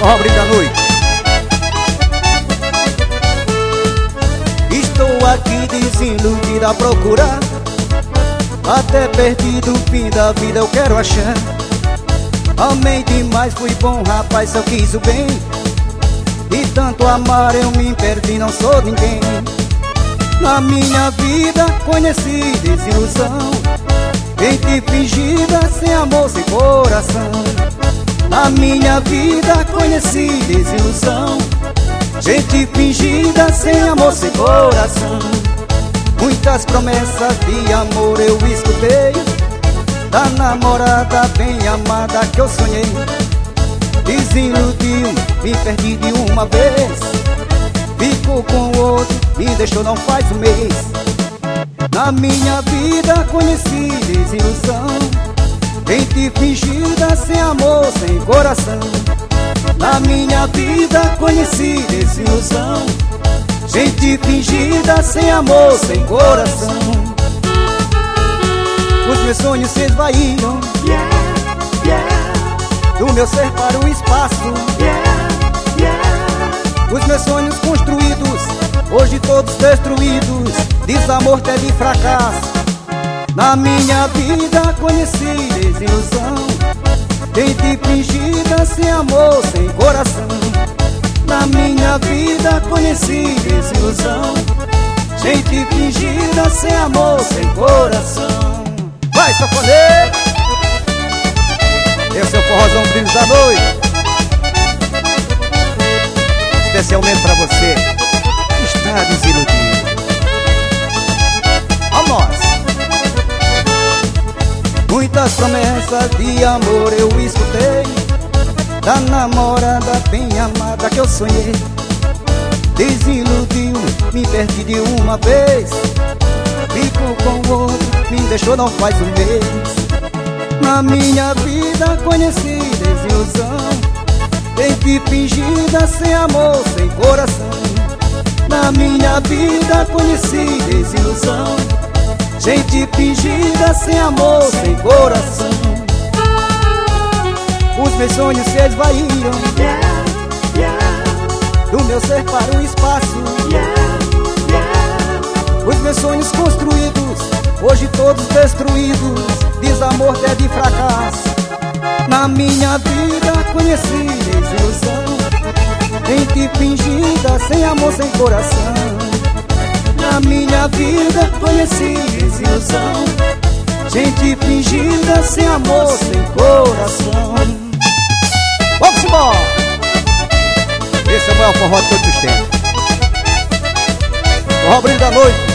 Forró Brinde da Noite. Estou aqui desiludido a procurar, até perdido o fim da vida eu quero achar. Amei demais, fui bom rapaz, só quis o bem. De tanto amar eu me perdi, não sou ninguém. Na minha vida conheci desilusão, gente fingida, sem amor, sem coração. Na minha vida conheci desilusão, gente fingida, sem amor, sem coração. Muitas promessas de amor eu escutei, da namorada bem amada que eu sonhei. Desiludiu, me perdi de uma vez, ficou com outro, me deixou não faz um mês. Na minha vida conheci desilusão, gente fingida, sem amor, sem coração. Na minha vida conheci desilusão, gente fingida, sem amor, sem coração. Os meus sonhos se esvaíram, do meu ser para o espaço. Os meus sonhos construídos, hoje todos destruídos, desamor teve fracasso. Na minha vida conheci desilusão, gente fingida, sem amor, sem coração. Na minha vida conheci desilusão, gente fingida, sem amor, sem coração. Vai, sanfoneiro! Esse é o Forrozão Brinde da Noite, especialmente pra você que está desiludido. A nós. Muitas promessas de amor eu escutei, da namorada bem amada que eu sonhei. Desiludiu, me perdi de uma vez, ficou com outro, me deixou não faz um mês. Na minha vida conheci desilusão, gente fingida, sem amor, sem coração. Na minha vida conheci desilusão, gente fingida, sem amor, sem coração. Os meus sonhos se esvaíram, do meu ser para o espaço. Os meus sonhos construídos, hoje todos destruídos, desamor teve fracasso. Na minha vida conheci desilusão, gente fingida, sem amor, sem coração. Na minha vida conheci desilusão, gente fingida, sem amor, sem coração. Vamos embora! Esse é o maior forró de todos os tempos. Forró Brinde da Noite.